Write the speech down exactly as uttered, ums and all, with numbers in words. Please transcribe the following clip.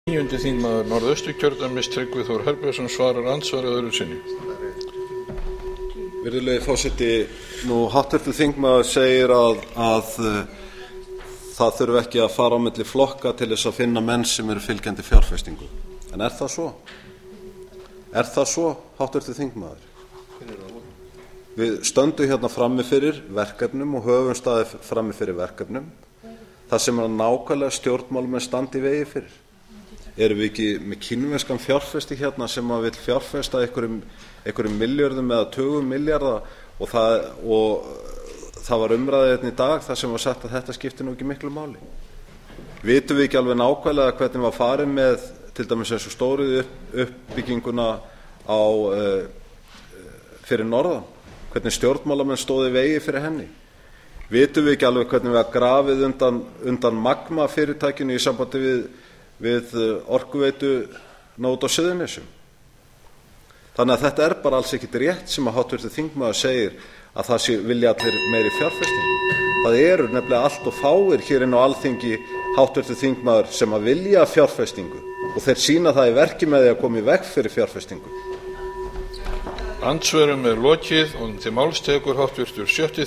Níundi þingmaður Norðausturkjördæmis Tryggvi Þór Herbertsson svarar andsvari öðru sinni. Virðulegi forseti, nú háttvirtur þingmaður segir að, að uh, það þurfi ekki að fara á milli flokka til þess að finna menn sem eru fylgjandi fjárfestingu. En er það svo? Er það svo, háttvirtur þingmaður? Við stöndum hérna frammi fyrir verkefnum og höfum staðið frammi fyrir verkefnum þar sem að nákvæmlega stjórnmálamenn standi í vegi fyrir. Erum við ekki með kínverskan fjárfesti hérna sem að vill fjárfesta einhverjum, einhverjum milljörðum eða tugum milljarða og það, og það var umræðið hérna í dag þar sem var sagt að þetta skiptir nú ekki miklu máli. Vitum við ekki alveg nákvæmlega hvernig var farið með til dæmis eins og stóriðju upp, uppbygginguna á uh, fyrir norðan, hvernig stjórnmálamenn stóðu í vegi fyrir henni. Vitum við ekki alveg hvernig við að grafið undan, undan Magma fyrirtækinu í sambandi við við orkuveitu nót á Suðurnesjum. Þannig að þetta er bara alls ekkit rétt sem að háttvirtur þingmaður segir að það sé vilja allir meiri fjárfestingu. Það eru nefnilega allt og fáir hér inn á Alþingi háttvirtur þingmaður sem að vilja fjárfestingu og þeir sýna það í verki með því að koma í veg fyrir fjárfestingu. Andsvörum er lokið og til máls tekur háttvirtur sjötti